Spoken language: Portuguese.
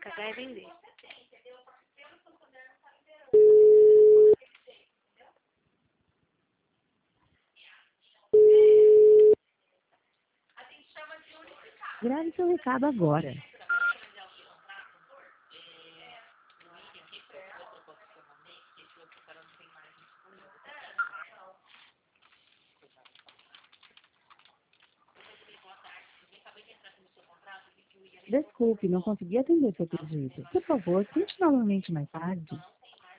cagar e vender. Grave seu recado agora. Desculpe, não consegui atender seu pedido. Por favor, tente novamente mais tarde.